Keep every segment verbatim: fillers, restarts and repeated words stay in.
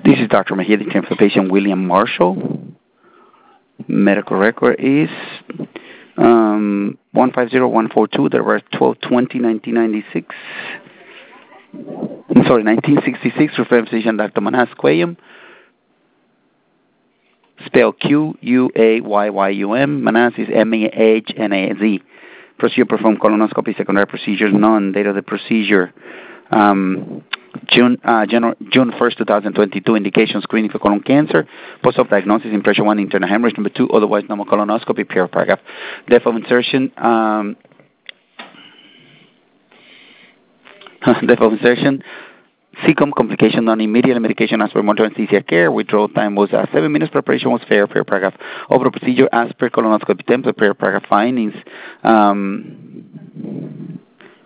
This is Doctor Mejia, the claim for the patient William Marshall. Medical record is um, one five zero one four two. There were twelve twenty nineteen ninety-six. I'm sorry, nineteen sixty-six. Reference physician Doctor Manaz Quayum. Spell Q U A Y Y U M. Manaz is M A H N A Z. Procedure performed colonoscopy. Secondary procedures none. Date of the procedure um, June uh, January, June first, two thousand twenty-two. Indication screening for colon cancer. Post-op diagnosis: impression one, internal hemorrhage. Number two, otherwise normal colonoscopy. Pure paragraph. Depth of insertion. Um, depth of insertion. C C O M complication non-immediate. Medication as per motor anesthesia care. Withdrawal time was uh, seven minutes. Preparation was fair. Fair paragraph. Overall procedure as per colonoscopy template. Fair paragraph. Findings. Um,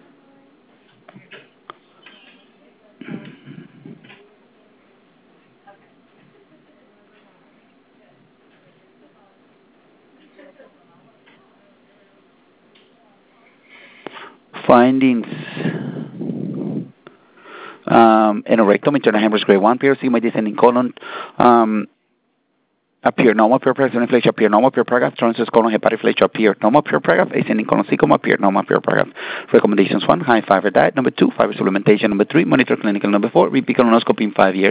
findings. Um, anorectum, internal hemorrhage grade one, P R C, my descending colon, um, appear normal, pure paragraph, inflation appear normal, pure paragraph, transverse colon, hepatic inflation appear normal, pure paragraph, ascending colon, C C O M appear normal, pure paragraph. Recommendations: one, high fiber diet. Number two, fiber supplementation. Number three, monitor clinical. Number four, repeat colonoscopy in five years.